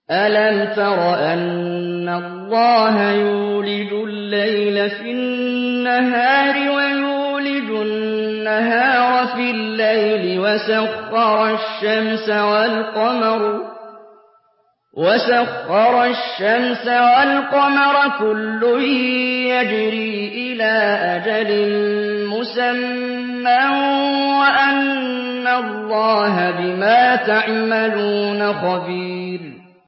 أَلَمْ تَرَ أَنَّ اللَّهَ يُولِجُ اللَّيْلَ في النَّهَارِ وَيُولِجُ النَّهَارَ في اللَّيْلِ وَسَخَّرَ الشَّمْسَ وَالْقَمَرَ كُلٌّ يَجْرِي إِلَىٰ أَجَلٍ مُّسَمًّى وَأَنَّ اللَّهَ بِمَا تَعْمَلُونَ خَبِيرٌ